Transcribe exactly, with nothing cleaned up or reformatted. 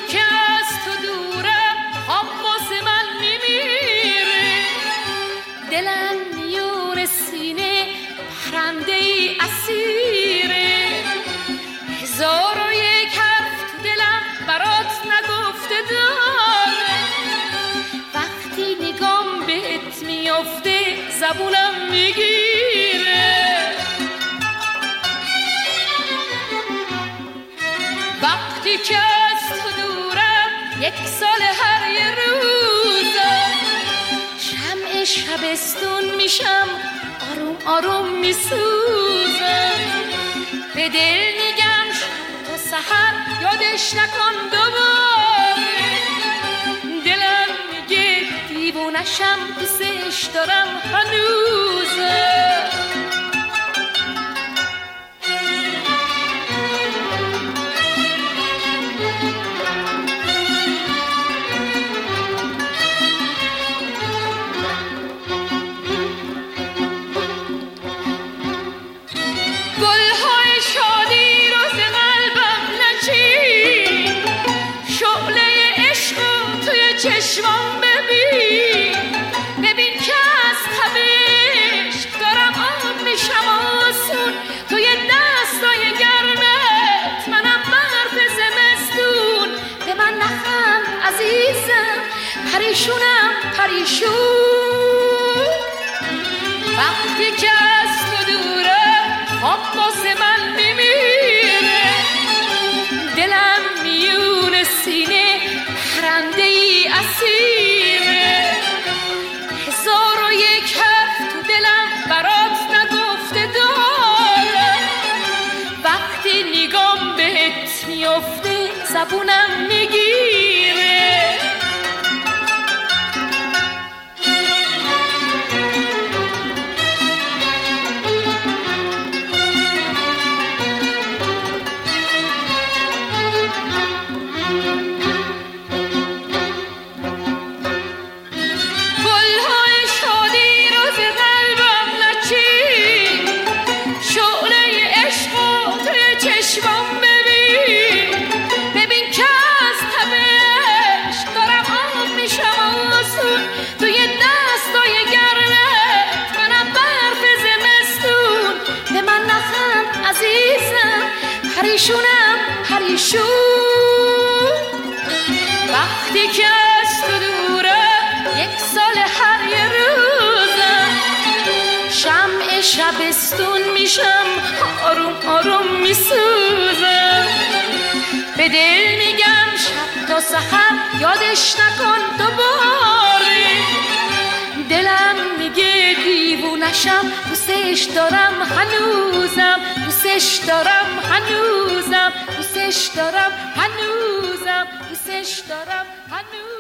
که از تو دورم خواب واسه من میمیره، دلم میون سینه پرنده ای اسیره، هزار و یک حرف تو دلم برات نگفته داره، وقتی نگام بهت میافته زبونم میگیره، وقتی که از تو دورم یک سال هر یه روزم، شمع شبستون میشم آروم آروم میسوزم، به دل میگم شب تا سحر یادش نکن دوباره، دلم میگه دیوونشم دوستش دارم هنوزم. چشمام ببین ببین که از تبش دارم آب میشم آسون، توی دستای گرمت منم برف زمستون، به من نخند عزیزم پریشونم پریشون، وقتی که از تو دورم خواب واسه من میمیره، دلم میون سینه پرنده ای اسیره، هزار و یک حرف تو دلم برات نگفته داره، وقتی نگام بهت میافته زبونم میگیره. پریشونم پریشون، وقتی که از تو دورم یک سال هر یه روزم، شمع شبستون میشم آروم آروم میسوزم، به دل میگم شب تا سحر یادش نکن دوباره، دلم میگه دیوونشم دوستش دارم هنوزم، دوستش دارم هنوزم، دوستش دارم هنوزم، دوستش دارم هنوزم.